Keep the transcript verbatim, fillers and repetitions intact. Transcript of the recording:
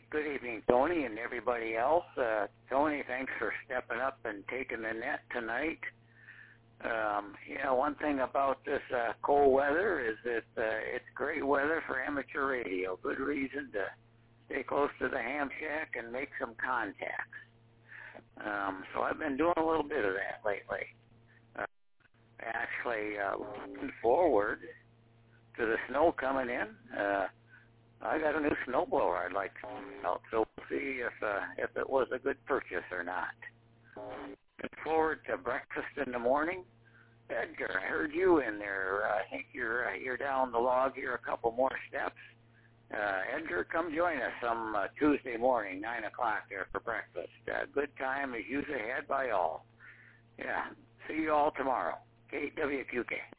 Good evening, Tony, and everybody else. Uh, Tony, thanks for stepping up and taking the net tonight. Um, you know, one thing about this uh, cold weather is that uh, it's great weather for amateur radio. Good reason to stay close to the ham shack and make some contacts. Um, so I've been doing a little bit of that lately. Uh, actually, uh, looking forward to the snow coming in. Uh, I got a new snowblower I'd like to check out, so we'll see if uh, if it was a good purchase or not. Looking forward to breakfast in the morning. Edgar, I heard you in there. Uh, I think you're uh, you're down the log here a couple more steps. Uh, Edgar, come join us some uh, Tuesday morning, nine o'clock there for breakfast. Uh, good time is usually had by all. Yeah, see you all tomorrow. K W Q K.